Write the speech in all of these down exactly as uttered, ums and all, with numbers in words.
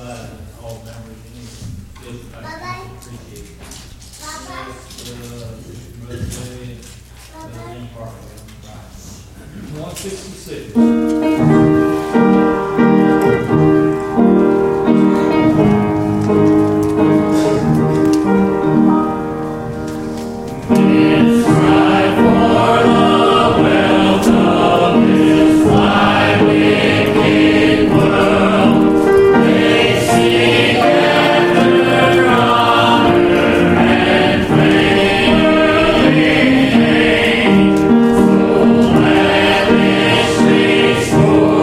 glad that all members in this appreciate it. That's, uh, birthday, uh, in part of one sixty-six. Oh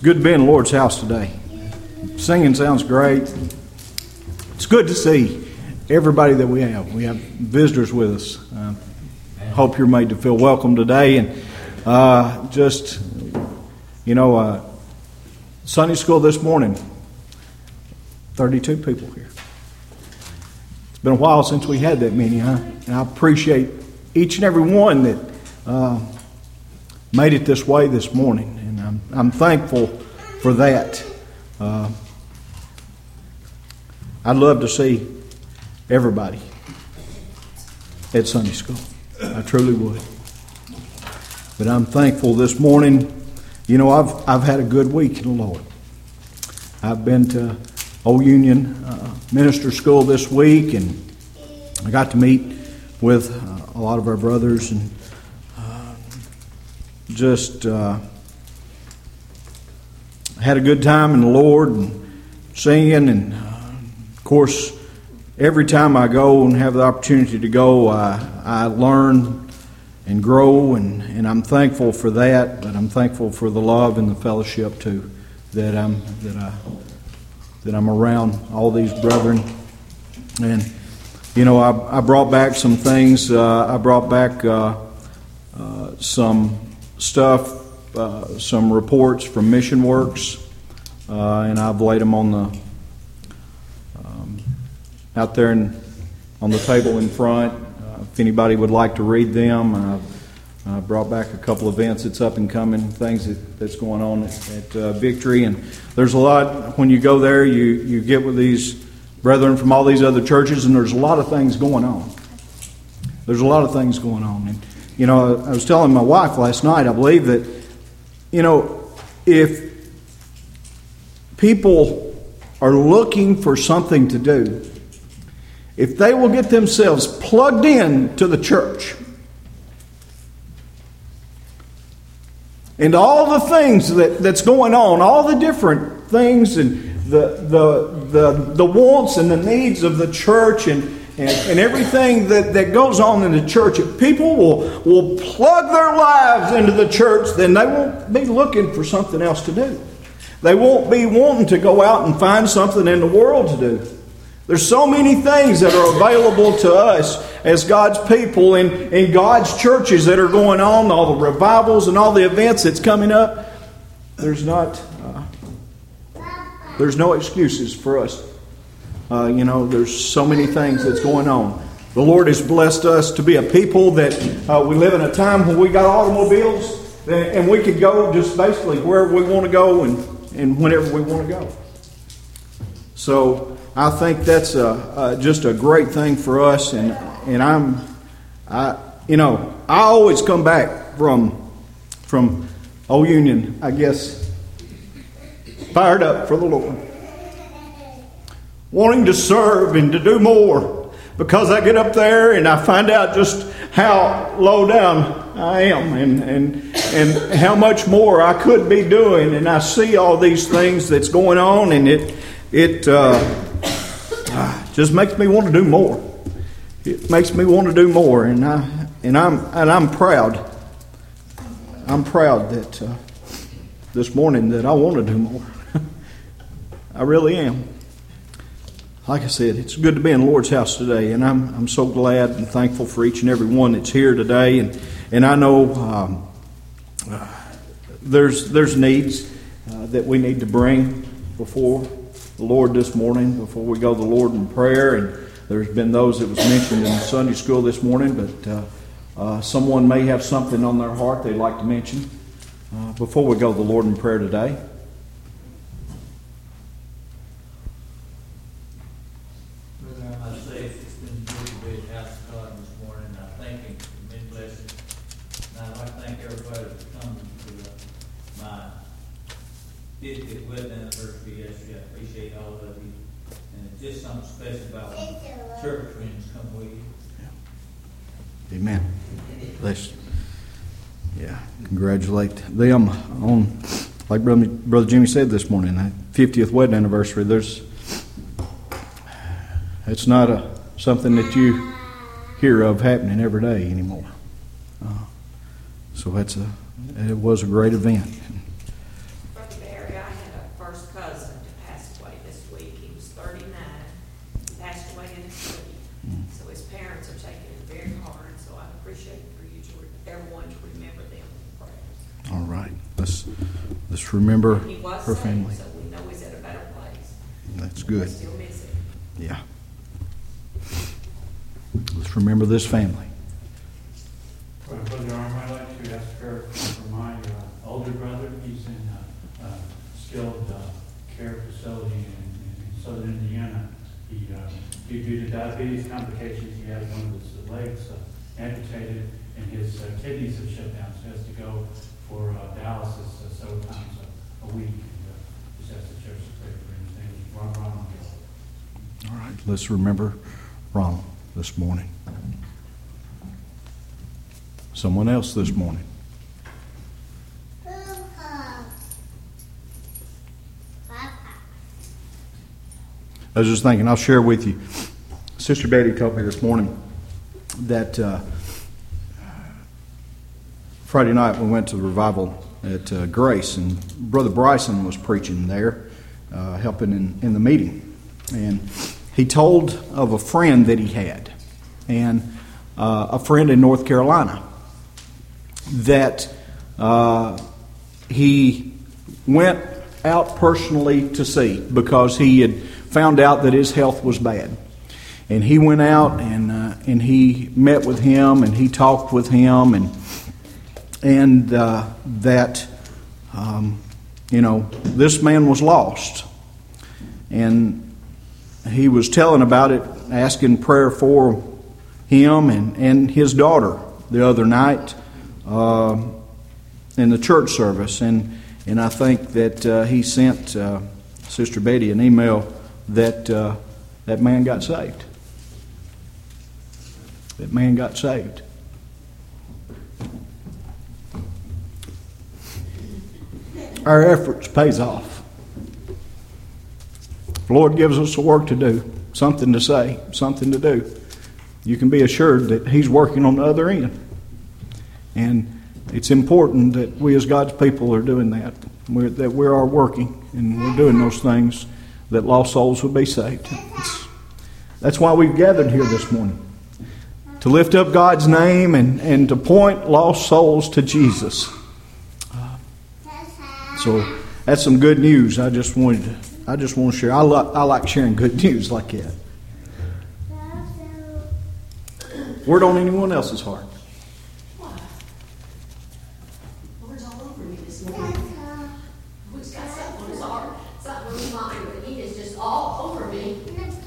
good to be in the Lord's house today. Singing sounds great. It's good to see everybody that we have. We have visitors with us. Uh, hope you're made to feel welcome today. And uh, just, you know, uh, Sunday school this morning, thirty-two people here. It's been a while since we had that many, huh? And I appreciate each and every one that uh, made it this way this morning. And I'm, I'm thankful for that. Uh, I'd love to see everybody at Sunday school. I truly would. But I'm thankful this morning. You know, I've I've had a good week in the Lord. I've been to Old Union uh, Minister School this week, and I got to meet with uh, a lot of our brothers, and uh, just uh, had a good time in the Lord and singing. And uh, of course, every time I go and have the opportunity to go, I, I learn and grow, and, and I'm thankful for that. But I'm thankful for the love and the fellowship too that I'm that I that I'm around all these brethren. And you know, I, I brought back some things. Uh, I brought back uh, uh, some stuff, uh, some reports from Mission Works, uh, and I've laid them on the um, out there in, on the table in front. Uh, if anybody would like to read them, I've uh, brought back a couple events that's up and coming, things that, that's going on at, at uh, Victory. And there's a lot, when you go there, you, you get with these brethren from all these other churches, and there's a lot of things going on. There's a lot of things going on. And, you know, I was telling my wife last night, I believe that, you know, if people are looking for something to do, if they will get themselves plugged in to the church and all the things that, that's going on, all the different things and the the the, the wants and the needs of the church and, and, and everything that, that goes on in the church, if people will, will plug their lives into the church, then they won't be looking for something else to do. They won't be wanting to go out and find something in the world to do. There's so many things that are available to us as God's people in, in God's churches that are going on, all the revivals and all the events that's coming up. There's not, uh, there's no excuses for us. Uh, you know, there's so many things that's going on. The Lord has blessed us to be a people that uh, we live in a time when we got automobiles and we could go just basically wherever we want to go and, and whenever we want to go. So I think that's a, uh, just a great thing for us, and and I'm, I you know I always come back from from Old Union, I guess, fired up for the Lord, wanting to serve and to do more, because I get up there and I find out just how low down I am and and and how much more I could be doing, and I see all these things that's going on, and it it. Uh, Just makes me want to do more. It makes me want to do more, and I and I'm and I'm proud. I'm proud that uh, this morning that I want to do more. I really am. Like I said, it's good to be in the Lord's house today, and I'm I'm so glad and thankful for each and every one that's here today, and and I know um, uh, there's there's needs uh, that we need to bring before the Lord this morning, before we go to the Lord in prayer. And there's been those that was mentioned in Sunday school this morning, but uh, uh, someone may have something on their heart they'd like to mention uh, before we go to the Lord in prayer today. Brother, I must say it's been good to be at the house of God this morning. I thank Him for many blessings. And I'd like to thank everybody for coming to uh, my fiftieth wedding anniversary yesterday. I appreciate all of you. And it's just something special about when church friends come with you. Yeah. Amen. Bless you. Yeah. Congratulate them on, like Brother, Brother Jimmy said this morning, that fiftieth wedding anniversary. There's, it's not a something that you hear of happening every day anymore. Uh, so that's a, it was a great event. Brother Barry, I Let's remember He was her saved, family. so we know he's at a better place. That's We good. still miss him. Yeah. Let's remember this family. For Brother Armour, I'd like to ask her for my uh, older brother. He's in a uh, uh, skilled uh, care facility in, in southern Indiana. He, uh, due due to diabetes complications, he had one of his legs uh, amputated, and his uh, kidneys have shut down, so he has to go for uh, dialysis uh, several times a, a week. And, uh, just ask the church to pray for him. His name is Ron Ron. All right. Let's remember Ronald this morning. Someone else this morning. I was just thinking, I'll share with you. Sister Betty told me this morning that uh, Friday night we went to the revival at uh, Grace, and Brother Bryson was preaching there, uh, helping in, in the meeting. And he told of a friend that he had, and uh, a friend in North Carolina, that uh, he went out personally to see because he had found out that his health was bad. And he went out and uh, and he met with him and he talked with him and and uh, that um, you know, this man was lost, and he was telling about it, asking prayer for him and, and his daughter the other night uh, in the church service, and and I think that uh, he sent uh, Sister Betty an email that uh, that man got saved. That man got saved. Our efforts pays off. The Lord gives us a work to do, something to say, something to do. You can be assured that He's working on the other end. And it's important that we as God's people are doing that. We're, that we are working and we're doing those things that lost souls will be saved. It's, that's why we've gathered here this morning. To lift up God's name and, and to point lost souls to Jesus. Uh, so that's some good news. I just wanted to, I just want to share. I, lo- I like sharing good news like that. Word on anyone else's heart. Lord's all over me this morning. He's got something on his heart, something on his mind, but he is just all over me.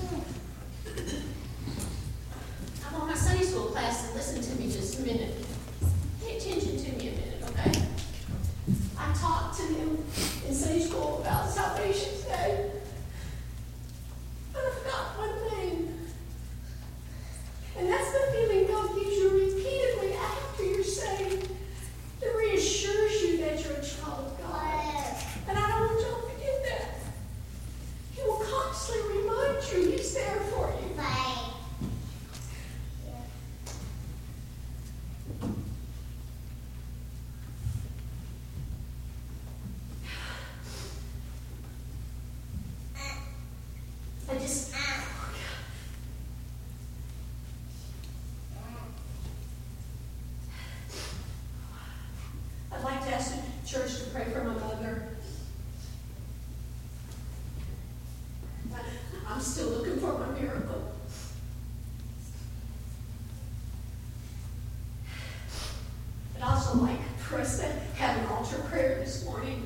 I'm on my Sunday school class, and listen to me just a minute. Pay attention to me a minute, okay? I talked to them in Sunday school about Salvation Day. But I forgot one thing. And that's the feeling God gives you repeatedly after you're saved. That reassures you that you're a child of God. And I don't want y'all to forget that. He will constantly remind you He's there for you. I just... I'd like to ask the church to pray for my mother. I'm still looking for my miracle. I'd also like for us to have an altar prayer this morning.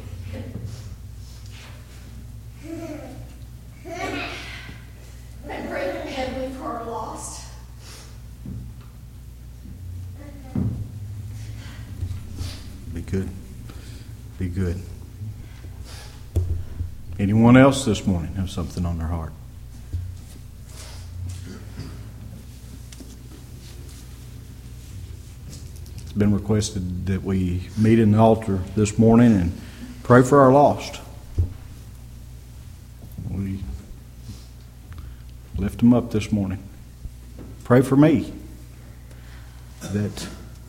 And pray heavily for our lost. Be good. Be good. Anyone else this morning have something on their heart? It's been requested that we meet in the altar this morning and pray for our lost. We lift them up this morning. Pray for me that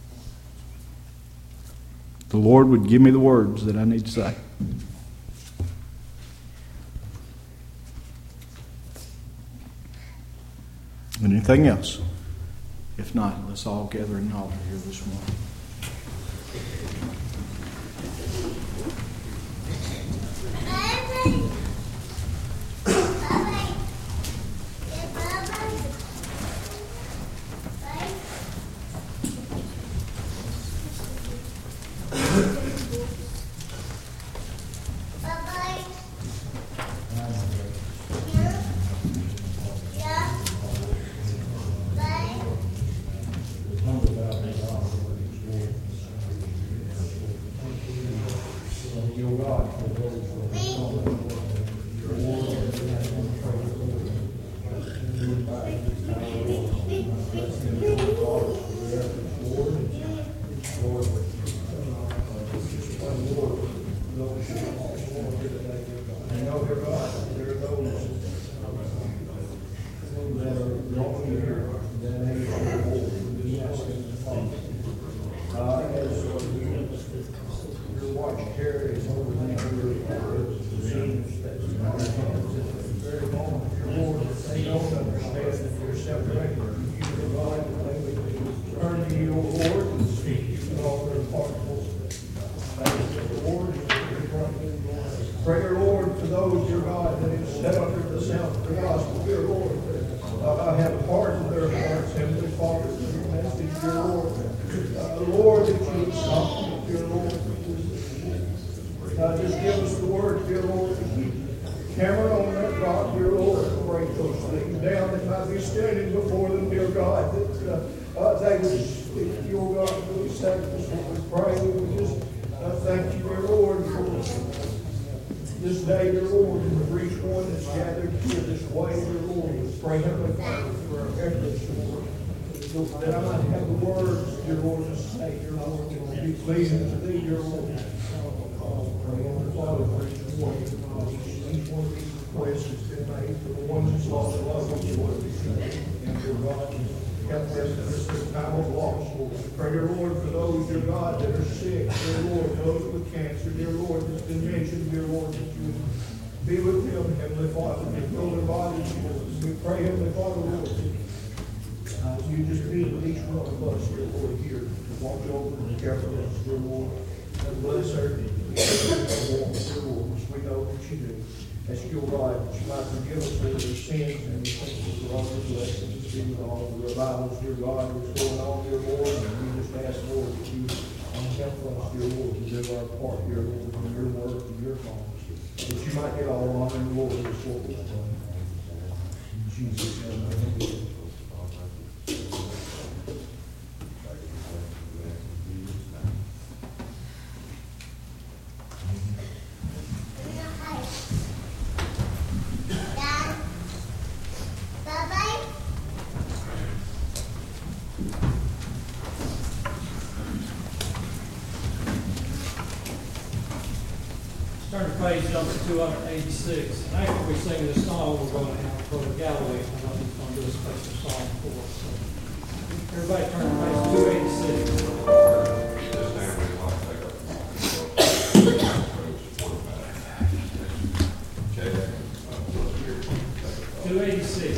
the Lord would give me the words that I need to say. Anything else? If not, let's all gather in the altar here this morning. bless them and Lord, Father, for their efforts, Lord, and Lord, just one Lord, those who are lost, Lord, here today, dear God. I know, dear God, there are those that are wrong here, that age, Lord, we ask them to follow. God, as your watch carries over them, your disease that's in our hands at the very moment, your Lord, that they don't understand that you're separated from you, the God, that they would turn to you, O Lord, and seek you in all their hearts. Thank you, Lord. Pray, dear Lord, for those, dear God, that have set under the sound of the gospel, dear Lord, that uh, have hardened their hearts, Heavenly Father, to your message, dear Lord. Uh, Lord, that you would soften it, dear Lord. Uh, just give us the word, dear Lord, to keep hammered on that rock, dear Lord, and break those things down that might be standing before them, dear God, that uh, uh, they would speak, your God, really sacrifice. We pray, we would just uh, thank you, dear Lord, for this day, dear Lord, and for each one that's gathered here this way, dear Lord. We pray, Heavenly Father, for our efforts, Lord, that I might have the words, dear Lord, to say, dear Lord, that will be pleasing to thee, dear Lord. Pray, Heavenly Father, for each one, each one of these requests that's been made, for the ones that's lost their loved ones, Lord, and dear God, help us in this time of loss, Lord. Pray, dear Lord, for those, dear God, that are sick, dear Lord, those with cancer, dear Lord, that's been mentioned, dear Lord, that you would be with them, Heavenly Father, and heal their bodies, Lord. We pray, Heavenly Father, Lord, uh, you just be with each one of us, dear Lord, here, to watch over and care for us, dear Lord. And bless her, dear Lord, we know that you do. Ask your God that you might forgive us for their sins and we thank you for all your blessings, be with all the revivals, dear God, that's going on, dear Lord. And we just ask, Lord, that you um, help us, dear Lord, to do our part, dear Lord, in your work and your cause. That you might get all honor and glory for what we've done. In Jesus' name, amen. Turn to page number two hundred eighty-six. And after we sing this song, we're going to have Brother Galloway. I know he's going to do a special song for us. So everybody turn to page two eighty-six. two eighty-six.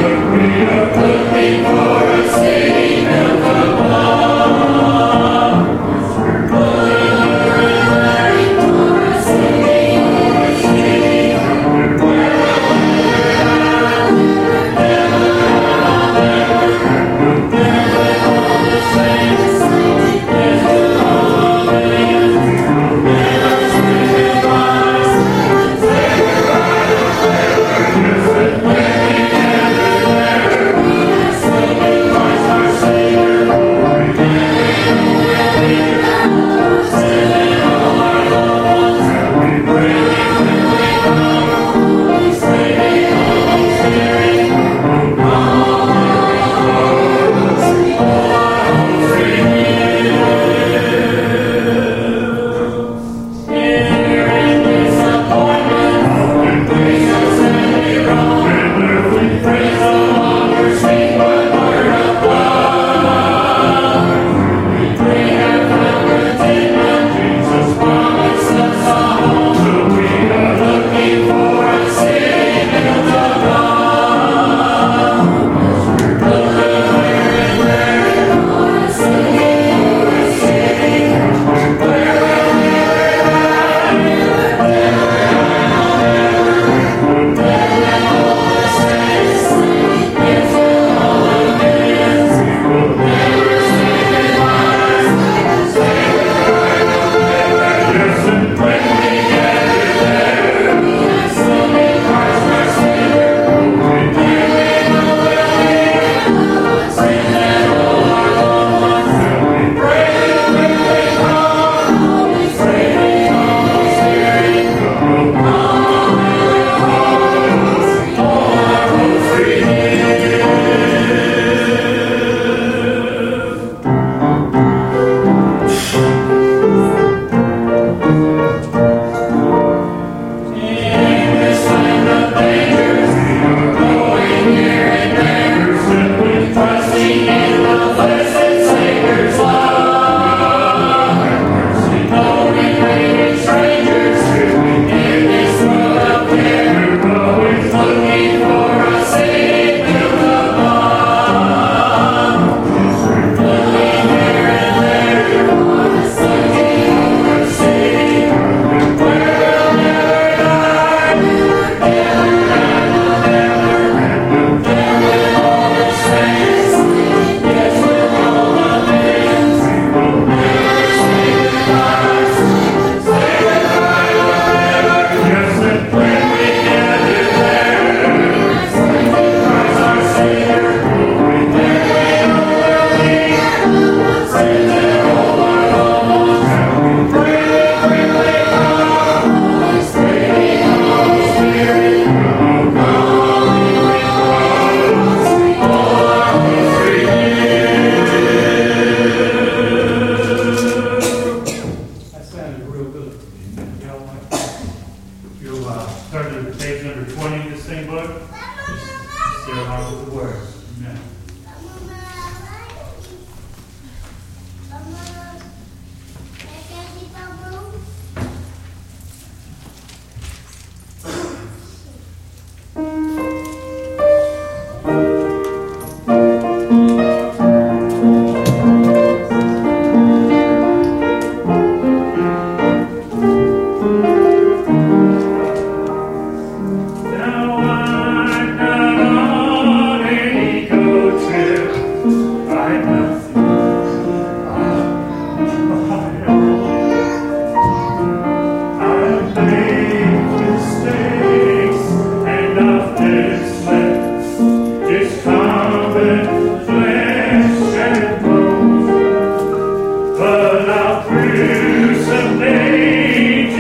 Looking for a city built upon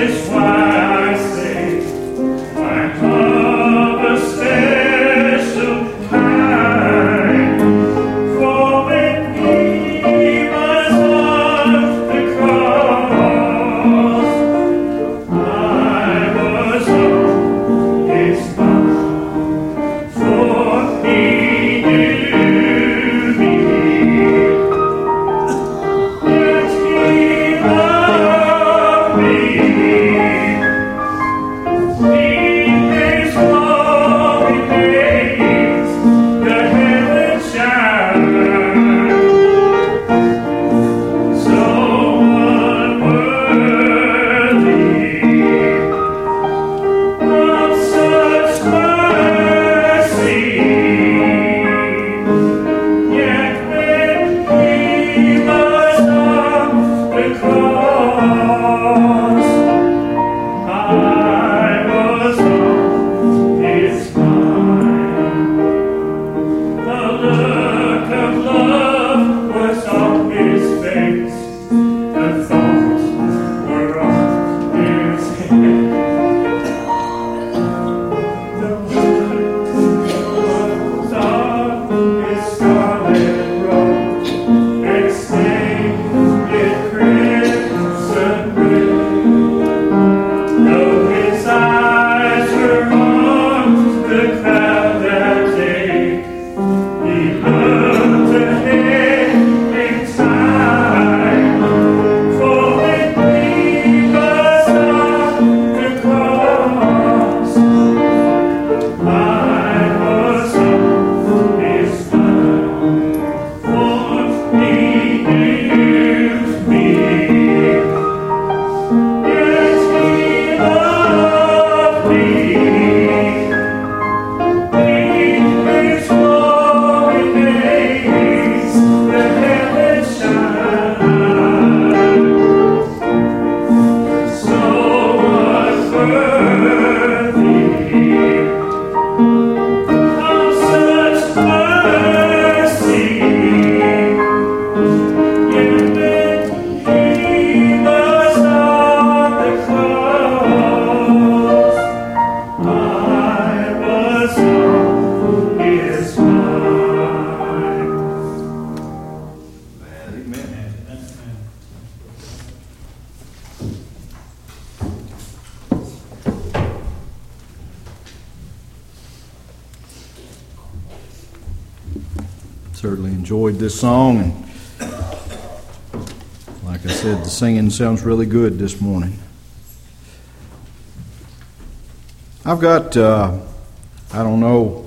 Certainly enjoyed this song, and like I said, the singing sounds really good this morning. I've got, uh, I don't know,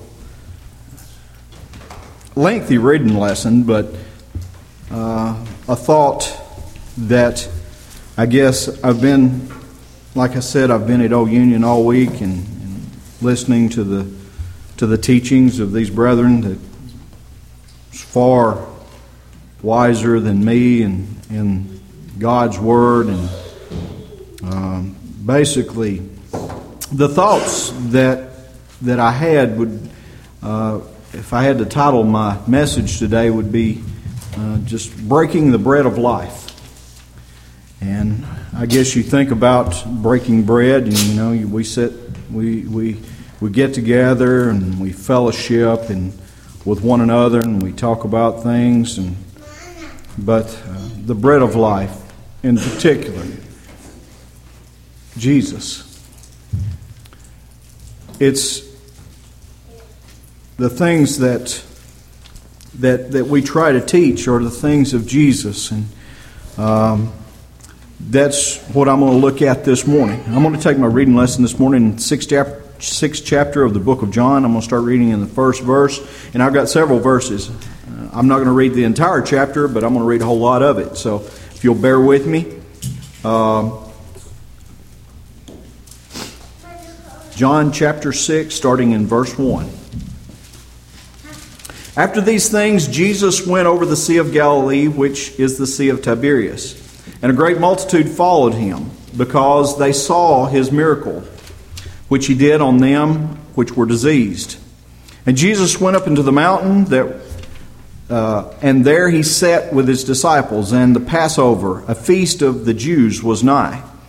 lengthy reading lesson, but uh, a thought that I guess I've been, like I said, I've been at Old Union all week and, and listening to the to the teachings of these brethren that is far wiser than me and in God's Word, and um, basically the thoughts that that I had would, uh, if I had to title my message today, would be uh, just breaking the bread of life. And I guess you think about breaking bread, and you know, we sit, we we we get together and we fellowship and with one another, and we talk about things, and but uh, the bread of life in particular, Jesus. It's the things that that that we try to teach are the things of Jesus, and um, that's what I'm going to look at this morning. I'm going to take my reading lesson this morning in sixth chapter, sixth chapter of the book of John. I'm going to start reading in the first verse, and I've got several verses. Uh, I'm not going to read the entire chapter, but I'm going to read a whole lot of it. So if you'll bear with me. Um, John chapter six, starting in verse one. After these things, Jesus went over the Sea of Galilee, which is the Sea of Tiberias. And a great multitude followed him, because they saw his miracle, which he did on them which were diseased. And Jesus went up into the mountain, that, uh, and there he sat with his disciples, and the Passover, a feast of the Jews, was nigh.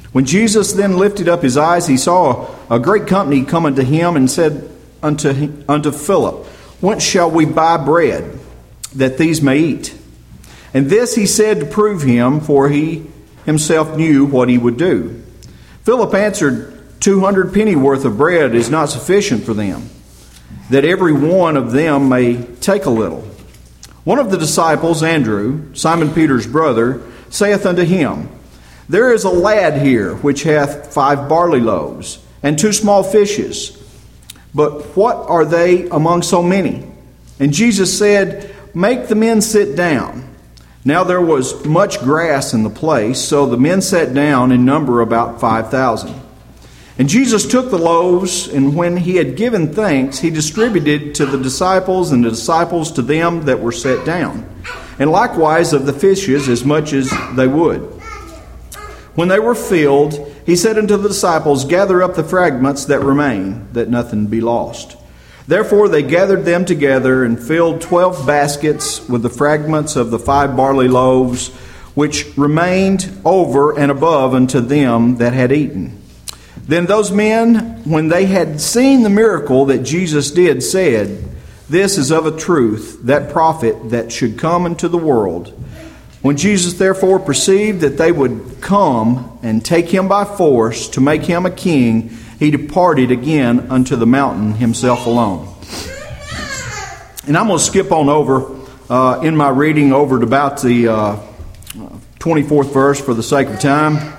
When Jesus then lifted up his eyes, he saw a great company come unto him, and said unto, unto Philip, Whence shall we buy bread, that these may eat? And this he said to prove him, for he himself knew what he would do. Philip answered, Two hundred pennyworth of bread is not sufficient for them, that every one of them may take a little. One of the disciples, Andrew, Simon Peter's brother, saith unto him, There is a lad here which hath five barley loaves, and two small fishes. But what are they among so many? And Jesus said, Make the men sit down. Now there was much grass in the place, so the men sat down in number about five thousand. And Jesus took the loaves, and when he had given thanks, he distributed to the disciples, and the disciples to them that were set down, and likewise of the fishes as much as they would. When they were filled, he said unto the disciples, Gather up the fragments that remain, that nothing be lost. Therefore they gathered them together, and filled twelve baskets with the fragments of the five barley loaves, which remained over and above unto them that had eaten. Then those men, when they had seen the miracle that Jesus did, said, This is of a truth that prophet that should come into the world. When Jesus therefore perceived that they would come and take him by force to make him a king, he departed again unto the mountain himself alone. And I'm going to skip on over uh, in my reading over to about the uh, twenty-fourth verse for the sake of time.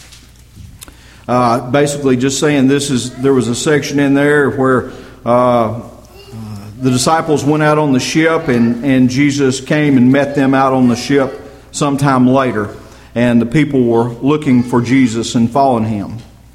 Uh, basically just saying this is, there was a section in there where uh, the disciples went out on the ship, and, and Jesus came and met them out on the ship sometime later. And the people were looking for Jesus and following him.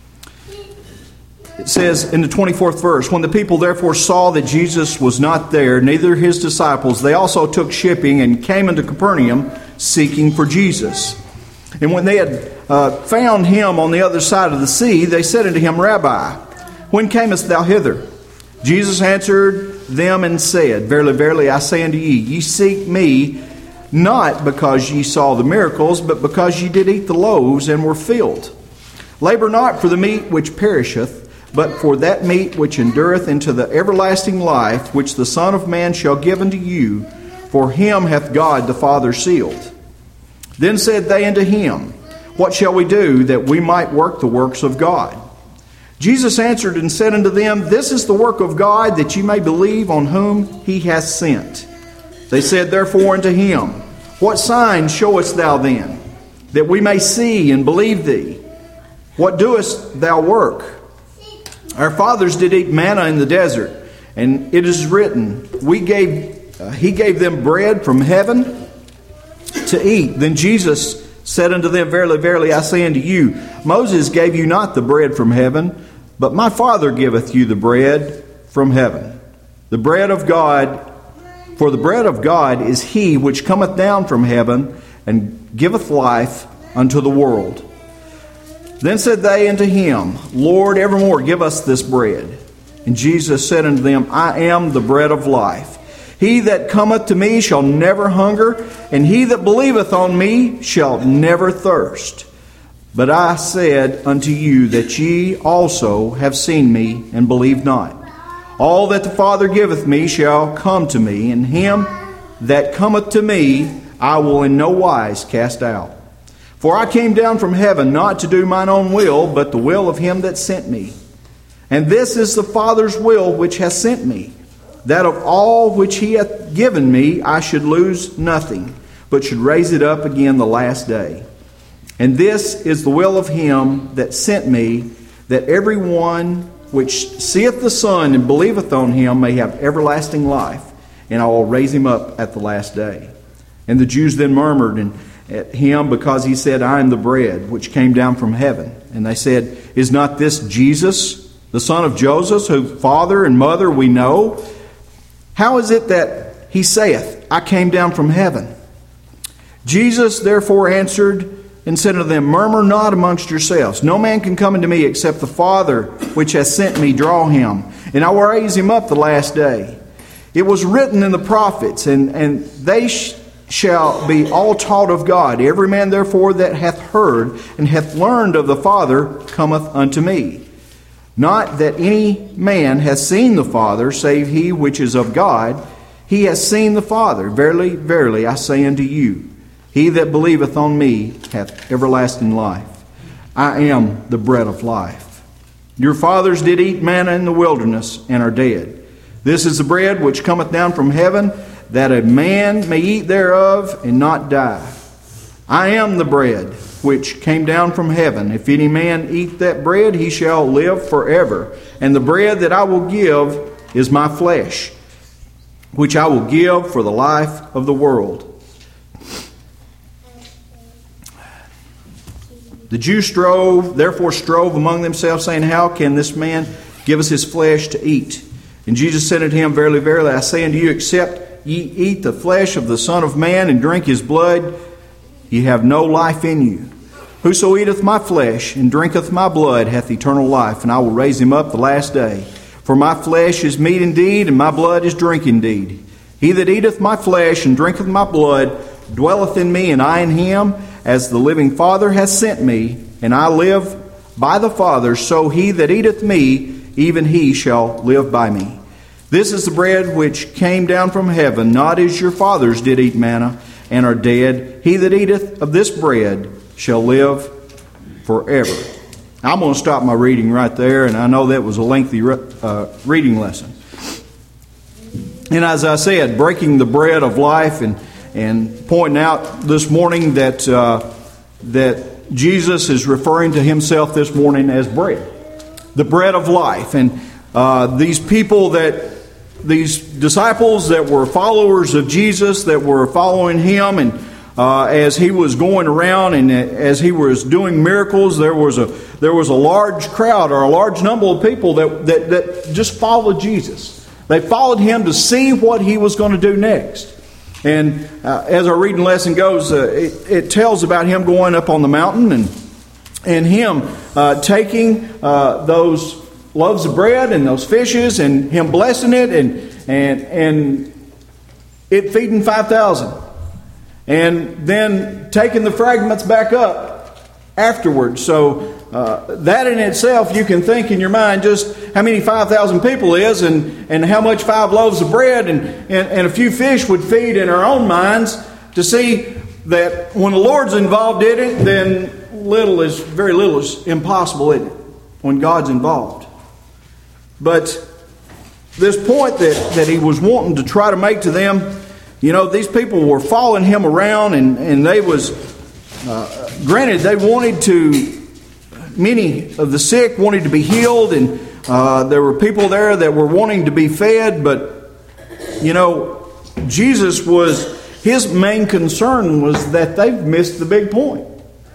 It says in the twenty-fourth verse, When the people therefore saw that Jesus was not there, neither his disciples, they also took shipping and came into Capernaum seeking for Jesus. And when they had uh, found him on the other side of the sea, they said unto him, Rabbi, when camest thou hither? Jesus answered them and said, Verily, verily, I say unto ye, ye seek me not because ye saw the miracles, but because ye did eat the loaves and were filled. Labor not for the meat which perisheth, but for that meat which endureth into the everlasting life, which the Son of Man shall give unto you, for him hath God the Father sealed. Then said they unto him, What shall we do that we might work the works of God? Jesus answered and said unto them, This is the work of God, that ye may believe on whom he hath sent. They said therefore unto him, What sign showest thou then, that we may see and believe thee? What doest thou work? Our fathers did eat manna in the desert, and it is written, We gave, uh, he gave them bread from heaven to eat. Then Jesus said unto them, Verily, verily, I say unto you, Moses gave you not the bread from heaven, but my Father giveth you the bread from heaven. The bread of God, for the bread of God is he which cometh down from heaven, and giveth life unto the world. Then said they unto him, Lord, evermore give us this bread. And Jesus said unto them, I am the bread of life. He that cometh to me shall never hunger, and he that believeth on me shall never thirst. But I said unto you that ye also have seen me, and believe not. All that the Father giveth me shall come to me, and him that cometh to me I will in no wise cast out. For I came down from heaven not to do mine own will, but the will of him that sent me. And this is the Father's will which hath sent me, that of all which he hath given me I should lose nothing, but should raise it up again the last day. And this is the will of him that sent me, that every one which seeth the Son and believeth on him may have everlasting life, and I will raise him up at the last day. And the Jews then murmured and at him, because he said, I am the bread which came down from heaven. And they said, Is not this Jesus, the son of Joseph, whose father and mother we know? How is it that he saith, I came down from heaven? Jesus therefore answered and said unto them, Murmur not amongst yourselves. No man can come unto me except the Father which hath sent me draw him, and I will raise him up the last day. It was written in the prophets, and, and they sh- shall be all taught of God. Every man therefore that hath heard and hath learned of the Father cometh unto me. Not that any man hath seen the Father, save he which is of God. He hath seen the Father. Verily, verily, I say unto you, he that believeth on me hath everlasting life. I am the bread of life. Your fathers did eat manna in the wilderness, and are dead. This is the bread which cometh down from heaven, that a man may eat thereof, and not die. I am the bread which came down from heaven. If any man eat that bread, he shall live forever. And the bread that I will give is my flesh, which I will give for the life of the world. The Jews strove, therefore strove among themselves, saying, How can this man give us his flesh to eat? And Jesus said unto him, Verily, verily, I say unto you, except ye eat the flesh of the Son of Man and drink his blood, ye have no life in you. Whoso eateth my flesh and drinketh my blood hath eternal life, and I will raise him up the last day. For my flesh is meat indeed, and my blood is drink indeed. He that eateth my flesh and drinketh my blood dwelleth in me, and I in him, as the living Father hath sent me, and I live by the Father, so he that eateth me, even he shall live by me. This is the bread which came down from heaven, not as your fathers did eat manna, and are dead. He that eateth of this bread shall live forever. I'm going to stop my reading right there, and I know that was a lengthy uh, reading lesson. And as I said, breaking the bread of life, and and pointing out this morning that uh, that Jesus is referring to himself this morning as bread, the bread of life. And uh, these people that, these disciples that were followers of Jesus, that were following him, and uh, as he was going around and as he was doing miracles, there was a there was a large crowd or a large number of people that that, that just followed Jesus. They followed him to see what he was going to do next. And uh, as our reading lesson goes, uh, it, it tells about him going up on the mountain and and him uh, taking uh, those loaves of bread and those fishes and him blessing it and and and it feeding five thousand, and then taking the fragments back up afterwards. So uh, that in itself, you can think in your mind just how many five thousand people is, and, and how much five loaves of bread and, and, and a few fish would feed in our own minds, to see that when the Lord's involved in it, then little is, very little is impossible, isn't it, when God's involved. But this point that, that he was wanting to try to make to them, you know, these people were following him around, and, and they was, uh, granted, they wanted to, many of the sick wanted to be healed, and uh, there were people there that were wanting to be fed, but, you know, Jesus was, his main concern was that they've missed the big point.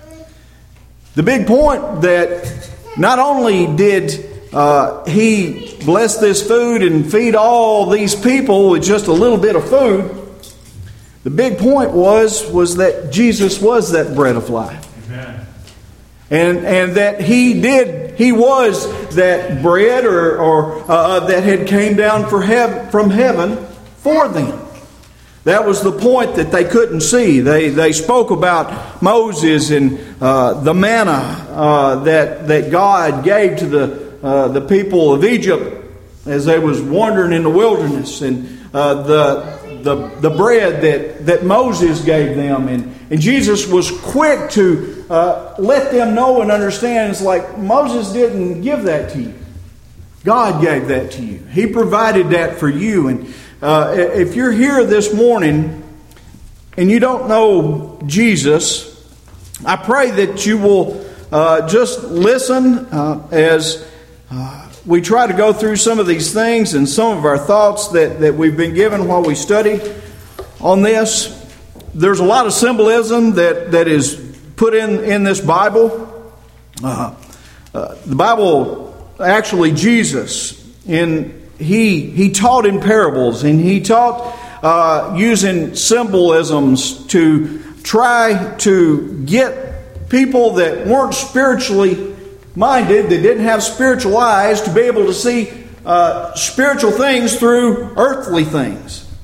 The big point that not only did uh, he bless this food and feed all these people with just a little bit of food, the big point was, was that Jesus was that bread of life. Amen. And and that he did, he was that bread or, or uh, that had came down for heaven, from heaven for them. That was the point that they couldn't see. They they spoke about Moses and uh, the manna uh, that that God gave to the uh, the people of Egypt as they was wandering in the wilderness, and uh, the the the bread that that Moses gave them, and and Jesus was quick to Uh, let them know and understand. It's like Moses didn't give that to you. God gave that to you. He provided that for you. And uh, if you're here this morning and you don't know Jesus, I pray that you will uh, just listen uh, as uh, we try to go through some of these things and some of our thoughts that, that we've been given while we study on this. There's a lot of symbolism that, that is put in, in this Bible. Uh, uh, the Bible, actually Jesus, in he he taught in parables, and he taught uh, using symbolisms to try to get people that weren't spiritually minded, that didn't have spiritual eyes, to be able to see uh, spiritual things through earthly things.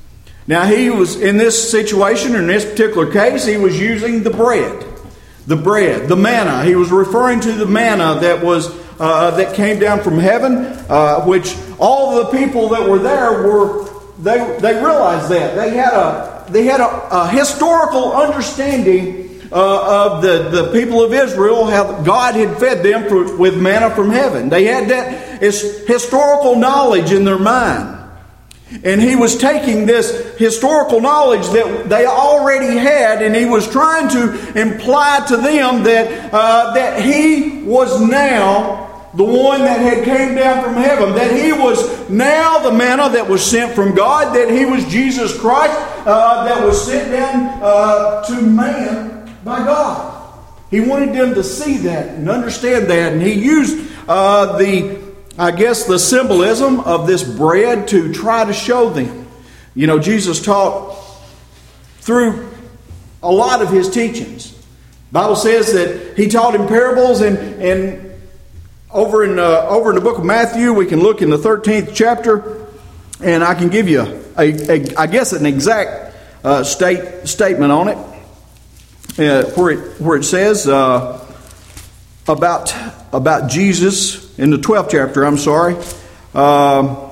Now, he was, in this situation, in this particular case, he was using the bread. The bread, the manna. He was referring to the manna that was uh, that came down from heaven, uh, which all the people that were there were, they they realized that. They had a they had a, a historical understanding uh, of the, the people of Israel, how God had fed them for, with manna from heaven. They had that historical knowledge in their mind. And he was taking this historical knowledge that they already had, and he was trying to imply to them that uh, that he was now the one that had came down from heaven, that he was now the manna that was sent from God, that he was Jesus Christ uh, that was sent down uh, to man by God. He wanted them to see that and understand that, and he used uh, the I guess the symbolism of this bread to try to show them. You know, Jesus taught through a lot of his teachings. The Bible says that he taught in parables, and, and over in uh, over in the book of Matthew, we can look in the thirteenth chapter, and I can give you, a, a, I guess, an exact uh, state statement on it, uh, where it where it says uh, about about Jesus. In the twelfth chapter, I'm sorry. Um,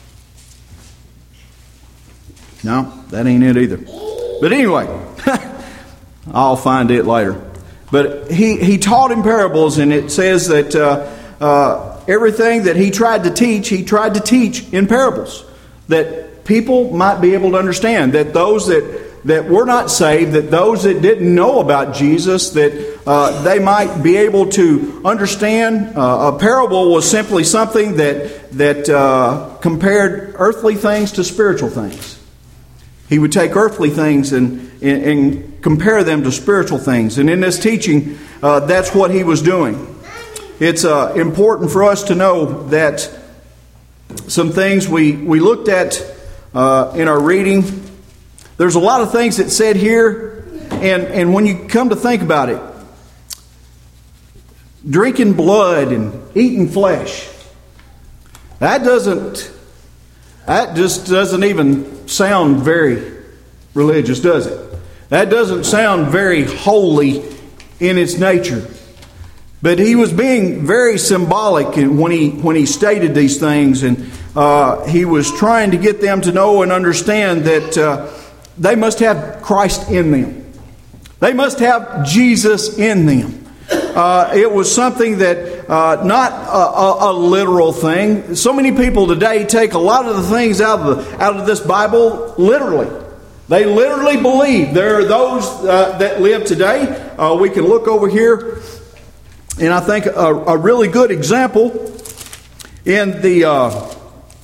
no, that ain't it either. But anyway, I'll find it later. But he, he taught in parables, and it says that uh, uh, everything that he tried to teach, he tried to teach in parables. That people might be able to understand. That those that, that were not saved, that those that didn't know about Jesus, that uh, they might be able to understand. Uh, a parable was simply something that that uh, compared earthly things to spiritual things. He would take earthly things and, and, and compare them to spiritual things. And in this teaching, uh, that's what he was doing. It's uh, important for us to know that some things we, we looked at uh, in our reading. There's a lot of things that said here, and, and when you come to think about it, drinking blood and eating flesh, that doesn't, that just doesn't even sound very religious, does it? That doesn't sound very holy in its nature. But he was being very symbolic when he when he stated these things, and uh, he was trying to get them to know and understand that uh, they must have Christ in them. They must have Jesus in them. Uh, it was something that, uh, not a, a, a literal thing. So many people today take a lot of the things out of the, out of this Bible literally. They literally believe. There are those uh, that live today. Uh, we can look over here, and I think a, a really good example in the uh,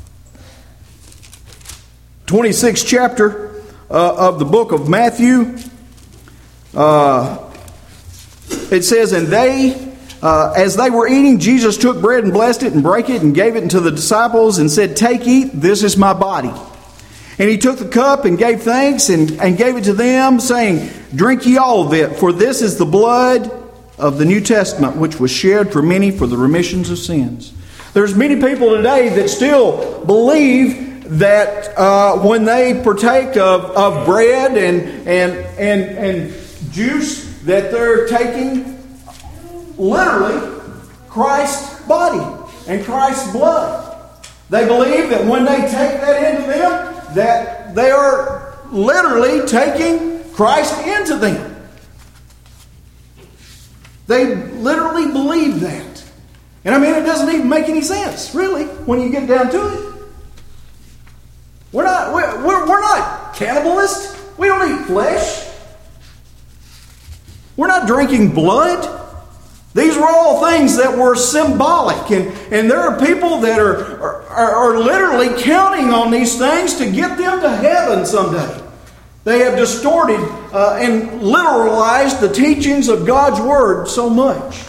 twenty-sixth chapter uh, of the book of Matthew. Uh, It says, and they, uh, as they were eating, Jesus took bread and blessed it and brake it and gave it unto the disciples and said, take, eat, this is my body. And he took the cup and gave thanks and, and gave it to them, saying, drink ye all of it, for this is the blood of the New Testament, which was shed for many for the remissions of sins. There's many people today that still believe that uh, when they partake of, of bread and, and, and, and juice, that they're taking literally Christ's body and Christ's blood. They believe that when they take that into them, that they are literally taking Christ into them. They literally believe that. And I mean, it doesn't even make any sense, really, when you get down to it. We're not, we're, we're, we're not cannibalists. We don't eat flesh. We're not drinking blood. These were all things that were symbolic. And, and there are people that are, are, are literally counting on these things to get them to heaven someday. They have distorted uh, and literalized the teachings of God's Word so much.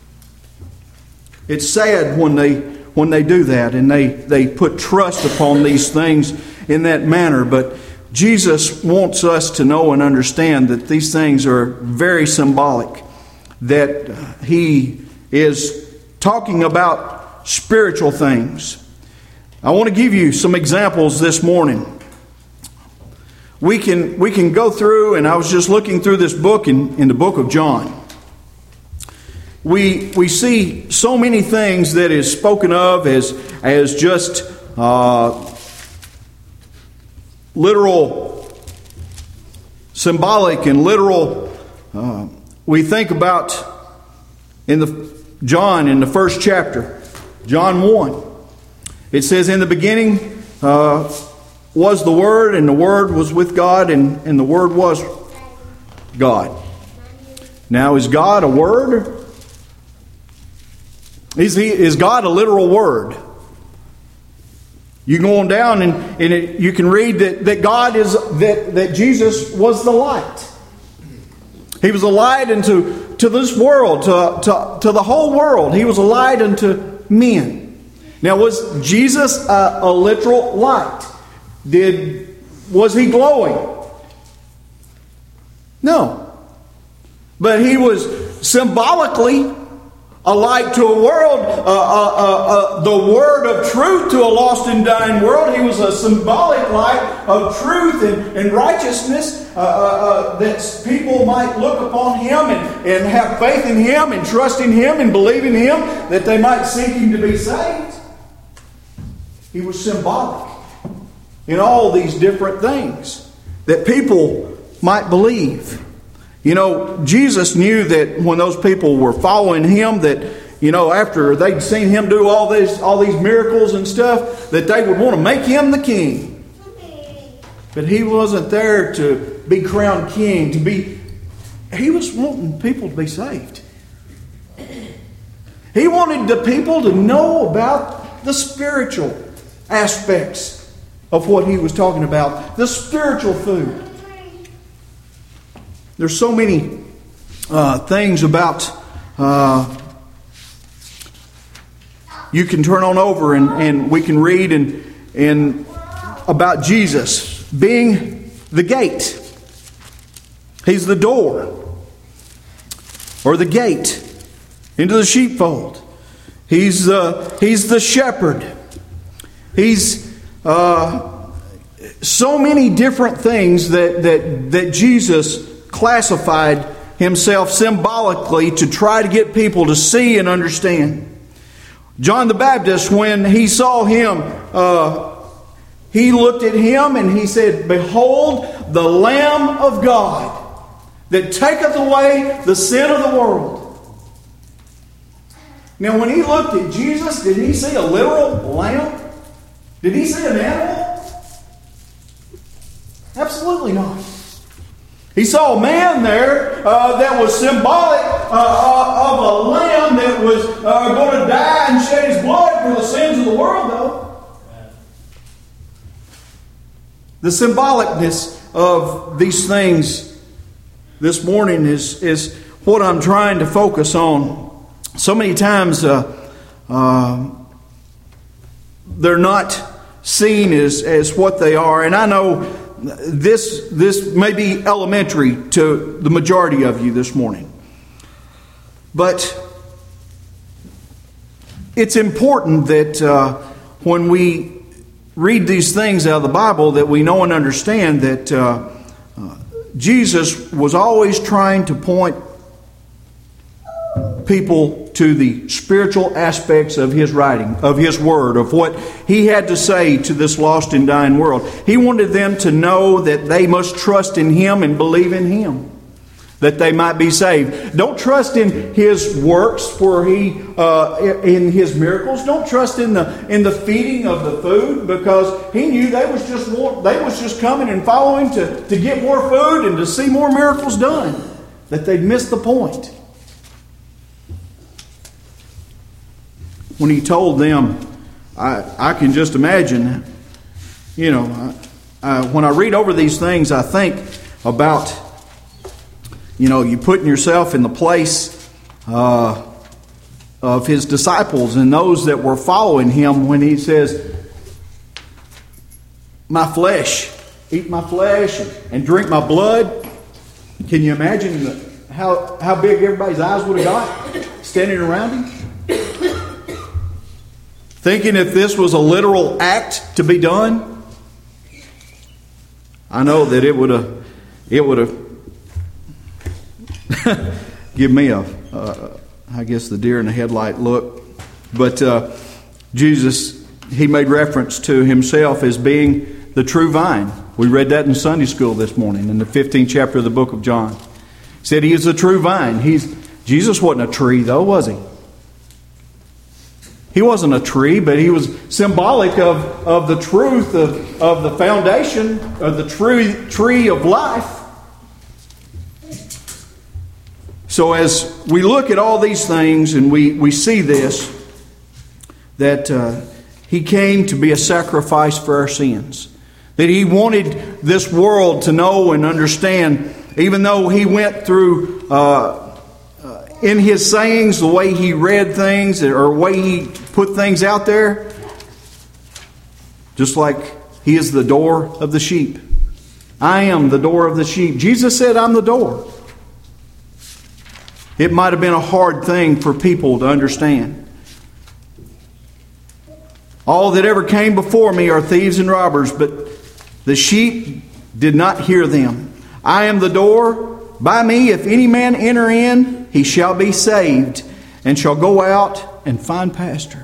It's sad when they when they do that and they, they put trust upon these things in that manner. But Jesus wants us to know and understand that these things are very symbolic. That He is talking about spiritual things. I want to give you some examples this morning. we can we can go through, and I was just looking through this book in, in the book of John. We we see so many things that is spoken of as as just uh, literal, symbolic, and literal. Uh, we think about in the John in the first chapter, John one. It says, "In the beginning uh, was the Word, and the Word was with God, and, and the Word was God." Now, is God a word? Is he is God a literal word? You go on down and, and it, you can read that, that God is that, that Jesus was the light. He was a light unto to this world, to, to, to the whole world. He was a light unto men. Now, was Jesus a, a literal light? Did was he glowing? No. But he was symbolically a light to a world, uh, uh, uh, uh, the word of truth to a lost and dying world. He was a symbolic light of truth and, and righteousness uh, uh, uh, that people might look upon Him and, and have faith in Him and trust in Him and believe in Him, that they might seek Him to be saved. He was symbolic in all these different things that people might believe. You know, Jesus knew that when those people were following Him, that, you know, after they'd seen Him do all these all these miracles and stuff, that they would want to make Him the king. But He wasn't there to be crowned king, to be... He was wanting people to be saved. He wanted the people to know about the spiritual aspects of what He was talking about, the spiritual food. There's so many uh, things about, uh, you can turn on over and, and we can read and, and about Jesus being the gate. He's the door or the gate into the sheepfold. He's the, he's the shepherd. He's uh, so many different things that, that, that Jesus classified Himself symbolically to try to get people to see and understand. John the Baptist, when he saw Him, uh, he looked at Him and he said, "Behold, the Lamb of God that taketh away the sin of the world." Now, when he looked at Jesus, did he see a literal lamb? Did he see an animal? Absolutely not. He saw a man there uh, that was symbolic uh, uh, of a lamb that was uh, going to die and shed his blood for the sins of the world, though. The symbolicness of these things this morning is, is what I'm trying to focus on. So many times uh, uh, they're not seen as, as what they are. And I know This this may be elementary to the majority of you this morning. But it's important that uh, when we read these things out of the Bible, that we know and understand that uh, uh, Jesus was always trying to point people to the spiritual aspects of His writing, of His Word, of what He had to say to this lost and dying world. He wanted them to know that they must trust in Him and believe in Him, that they might be saved. Don't trust in His works for He uh, in His miracles. Don't trust in the in the feeding of the food, because He knew they was just they was just coming and following to to get more food and to see more miracles done. That they'd missed the point. When He told them, I, I can just imagine, you know, I, I, when I read over these things, I think about, you know, you putting yourself in the place uh, of His disciples and those that were following Him when He says, "My flesh, eat my flesh and drink my blood." Can you imagine how, how big everybody's eyes would have got standing around Him? Thinking if this was a literal act to be done. I know that it would have, it would have give me a, uh, I guess the deer in the headlight look. But uh, Jesus, He made reference to Himself as being the true vine. We read that in Sunday school this morning in the fifteenth chapter of the book of John. He said He is the true vine. He's Jesus wasn't a tree though, was He? He wasn't a tree, but He was symbolic of, of the truth of, of the foundation of the tree, tree of life. So as we look at all these things and we, we see this, that uh, He came to be a sacrifice for our sins. That He wanted this world to know and understand, even though He went through, uh, uh, in His sayings, the way He read things or the way He put things out there, just like He is the door of the sheep. I am the door of the sheep. Jesus said, I'm the door. It might have been a hard thing for people to understand. All that ever came before me are thieves and robbers, but the sheep did not hear them. I am the door. By me, if any man enter in, he shall be saved, and shall go out and find pasture.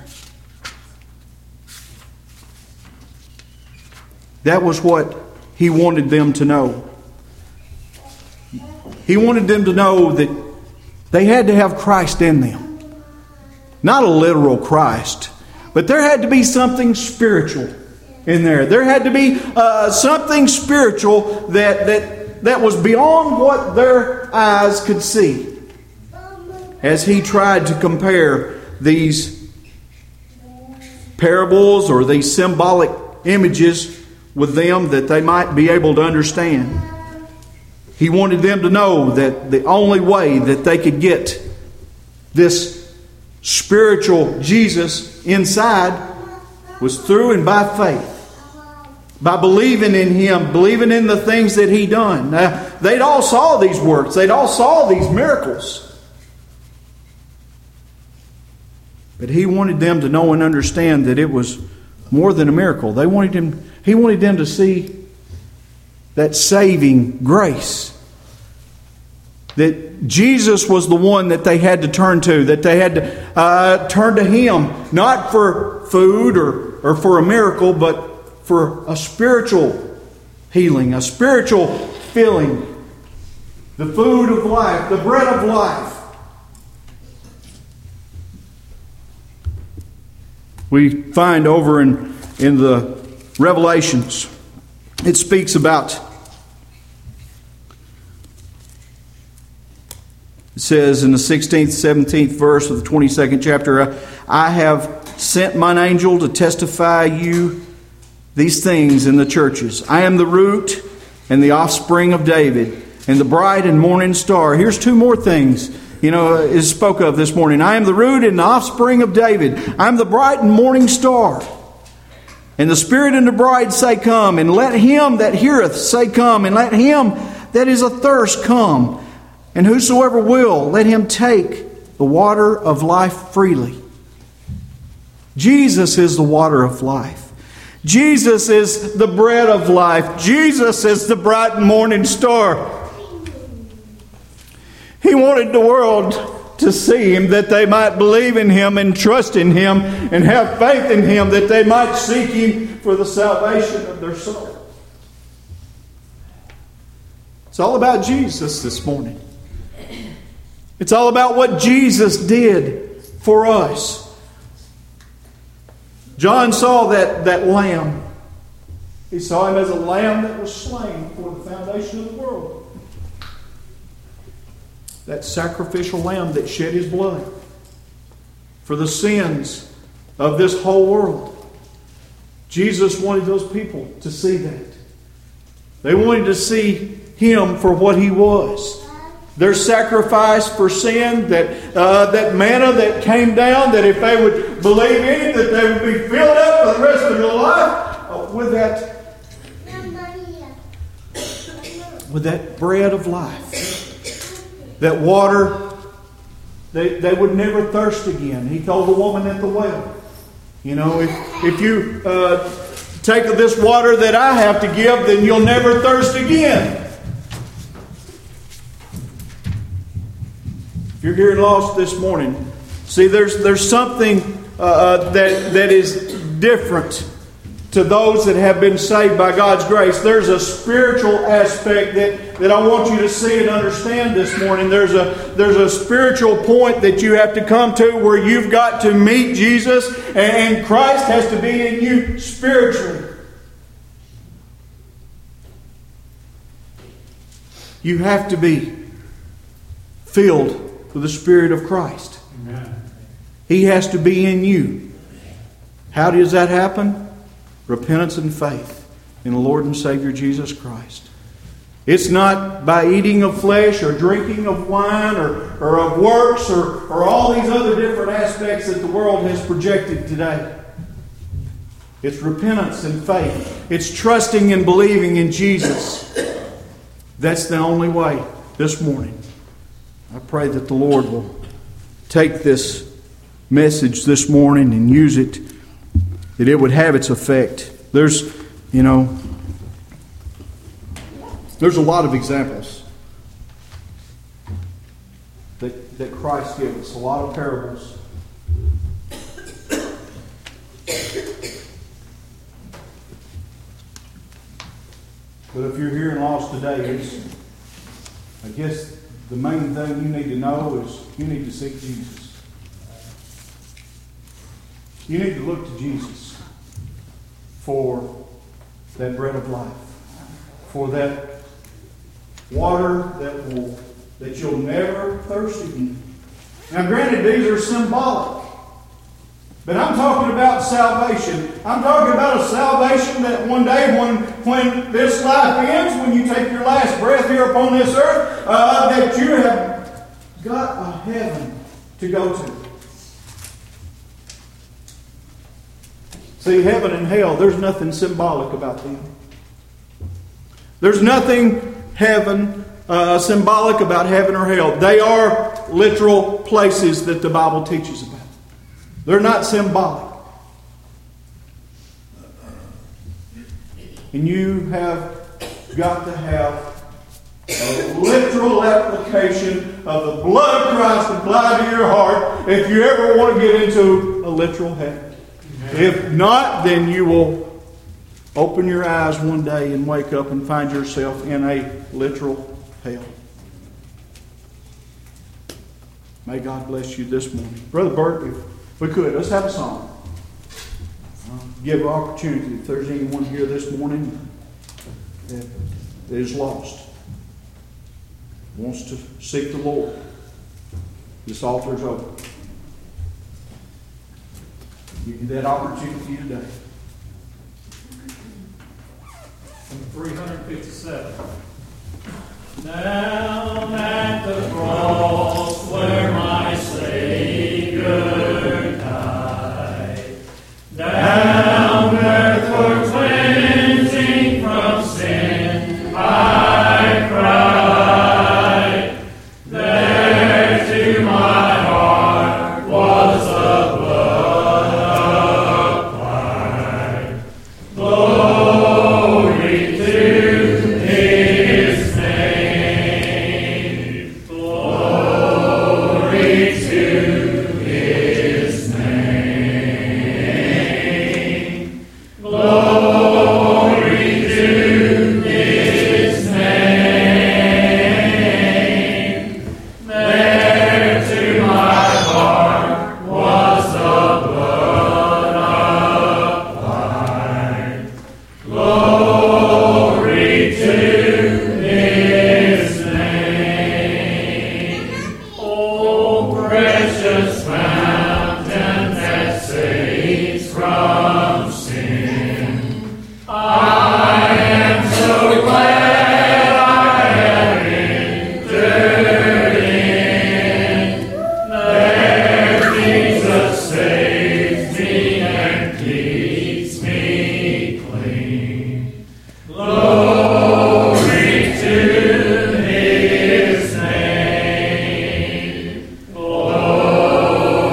That was what He wanted them to know. He wanted them to know that they had to have Christ in them. Not a literal Christ, but there had to be something spiritual in there. There had to be uh, something spiritual that, that, that was beyond what their eyes could see. As He tried to compare these parables or these symbolic images with them that they might be able to understand. He wanted them to know that the only way that they could get this spiritual Jesus inside was through and by faith. By believing in Him, believing in the things that He done. Now, they'd all saw these works. They'd all saw these miracles. But He wanted them to know and understand that it was more than a miracle. They wanted him, He wanted them to see that saving grace. That Jesus was the one that they had to turn to. That they had to uh, turn to Him. Not for food or, or for a miracle, but for a spiritual healing. A spiritual filling. The food of life. The bread of life. We find over in, in the Revelations, it speaks about, it says in the sixteenth, seventeenth verse of the twenty-second chapter, I have sent mine angel to testify you these things in the churches. I am the root and the offspring of David and the bright and morning star. Here's two more things, you know, is spoke of this morning. I am the root and the offspring of David. I am the bright and morning star. And the Spirit and the bride say, come. And let him that heareth say, come. And let him that is athirst come. And whosoever will, let him take the water of life freely. Jesus is the water of life. Jesus is the bread of life. Jesus is the bright and morning star. He wanted the world to see Him, that they might believe in Him and trust in Him and have faith in Him, that they might seek Him for the salvation of their soul. It's all about Jesus this morning. It's all about what Jesus did for us. John saw that, that lamb. He saw Him as a lamb that was slain for the foundation of the world. That sacrificial lamb that shed His blood for the sins of this whole world. Jesus wanted those people to see that. They wanted to see Him for what He was. Their sacrifice for sin, that uh, that manna that came down, that if they would believe in it, that they would be filled up for the rest of their life uh, with that, with that bread of life. That water, they, they would never thirst again. He told the woman at the well, you know, if, if you uh, take of this water that I have to give, then you'll never thirst again. If you're here and lost this morning, see, there's there's something uh, that that is different to those that have been saved by God's grace. There's a spiritual aspect that, that I want you to see and understand this morning. There's a there's a spiritual point that you have to come to where you've got to meet Jesus, and Christ has to be in you spiritually. You have to be filled with the Spirit of Christ. Amen. He has to be in you. How does that happen? Repentance and faith in the Lord and Savior Jesus Christ. It's not by eating of flesh or drinking of wine or, or of works or, or all these other different aspects that the world has projected today. It's repentance and faith. It's trusting and believing in Jesus. That's the only way this morning. I pray that the Lord will take this message this morning and use it, that it would have its effect. There's, you know, there's a lot of examples that, that Christ gives us, a lot of parables. But if you're here and lost today, it's, I guess the main thing you need to know is you need to seek Jesus. You need to look to Jesus for that bread of life, for that water that will that you'll never thirst again. Now, granted, these are symbolic. But I'm talking about salvation. I'm talking about a salvation that one day when, when this life ends, when you take your last breath here upon this earth, uh, that you have got a heaven to go to. See, heaven and hell, there's nothing symbolic about them. There's nothing heaven uh, symbolic about heaven or hell. They are literal places that the Bible teaches about. They're not symbolic. And you have got to have a literal application of the blood of Christ applied to your heart if you ever want to get into a literal heaven. Amen. If not, then you will open your eyes one day and wake up and find yourself in a literal hell. May God bless you this morning. Brother Bert, if we could, let's have a song. Give an opportunity if there's anyone here this morning that is lost, wants to seek the Lord. This altar is open. Give you that opportunity today. three fifty-seven. Down at the cross where my Savior died, down earth for cleansing from sin, I cried. There to my heart was the blood applied. Glory to His name. Glory to His name. Glory to His name. There to my heart was the blood applied. Glory to His name. Oh, precious fountain that saves from sin, I am so glad I have entered in. There Jesus saves me and keeps me clean. Glory to His name. Glory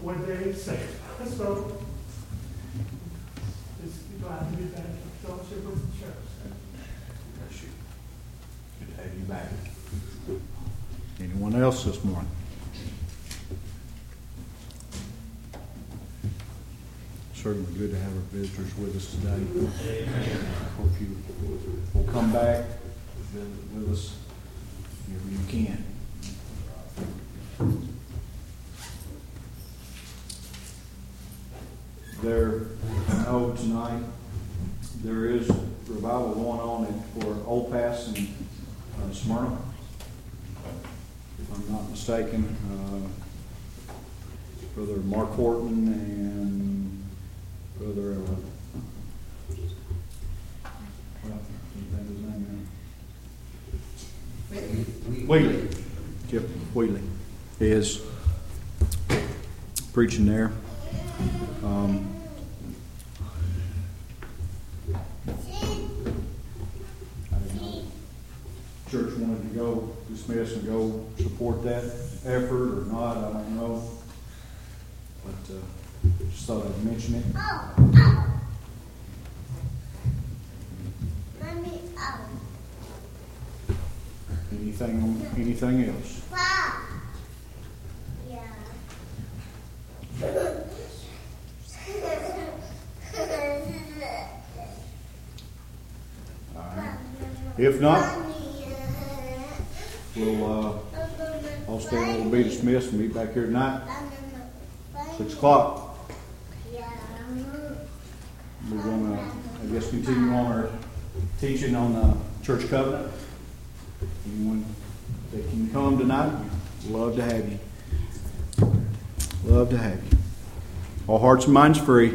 what they say. So, it's glad to be back in fellowship with the church. Bless you. Good to have you back. Anyone else this morning? Certainly good to have our visitors with us today. Hope you will come back, visit with us whenever you can. There, I know tonight there is revival going on at, for Old Pass in uh, Smyrna. If I'm not mistaken, uh, Brother Mark Horton and Brother, uh, well, I can't think of his name now. Wheeling. Chip Wheeling is preaching there. Um, church wanted to go dismiss and go support that effort or not, I don't know. But uh, just thought I'd mention it. Oh, oh. Mommy, oh. Anything on anything else? Wow. Yeah. All right. If not, we'll uh, all stand will be dismissed and meet back here tonight, six o'clock. We're going to, I guess, continue on our teaching on the church covenant. Anyone that can come tonight, we'd love to have you. Love to have you. All hearts and minds free.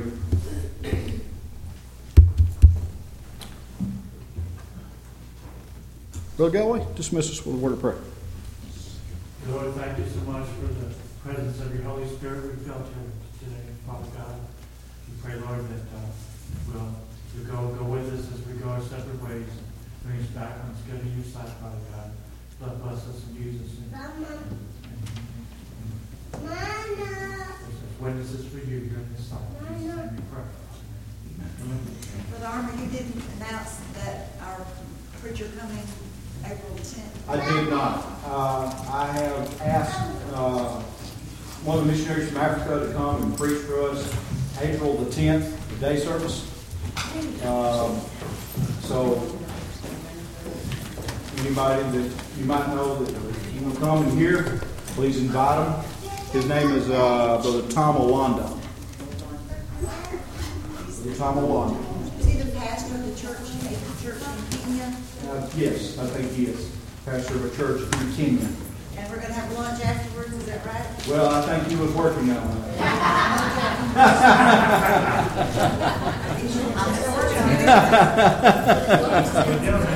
Brother Galloway, dismiss us with a word of prayer. Lord, thank you so much for the presence of your Holy Spirit we felt here today, Father God. We pray, Lord, that uh, we'll, you'll go, go with us as we go our separate ways. Bring us back on good in your sight, Father God. Lord, bless us and use us. And, and, and, and witnesses for you during this time. In Jesus' name we pray. Amen. Brother Armour, you didn't announce that our preacher coming April tenth. I did not. Uh, I have asked uh, one of the missionaries from Africa to come and preach for us April the tenth, the day service. Um, so, anybody that you might know that you will come and hear, please invite him. His name is uh, Brother Tom Owanda. Brother Tom Owanda. Is he the pastor of the church, a church in Kenya? Uh, yes, I think he is. Pastor of a church in Kenya. And we're going to have lunch afterwards, is that right? Well, I think he was working on it. I'm still working on it.